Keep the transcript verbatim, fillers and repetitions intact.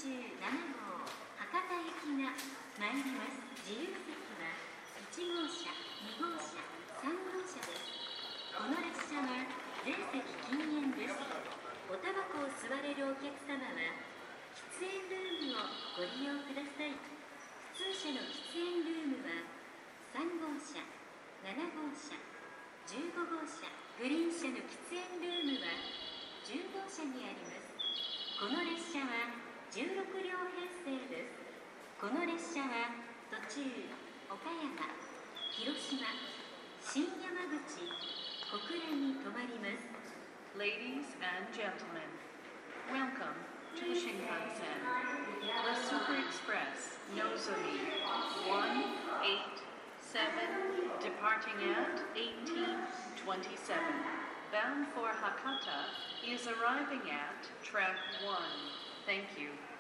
じゅうななごう博多行きが参ります。自由席はいちごうしゃ、にごうしゃ、さんごうしゃです。この列車は全席禁煙です。おタバコを吸われるお客様は喫煙ルームをご利用ください。普通車の喫煙ルームはさんごうしゃ、ななごうしゃ、じゅうごごうしゃ、グリーン車の喫煙ルームはじゅうごうしゃにあります。この列車はじゅうろくりょうへんせいです。この列車は途中岡山、広島、新山口、小倉に停まります。 Ladies and gentlemen, welcome to the Shinkansen, the Super Express Nozomi one eighty-seven, departing at eighteen twenty-seven, bound for Hakata, is arriving at track one. Thank you.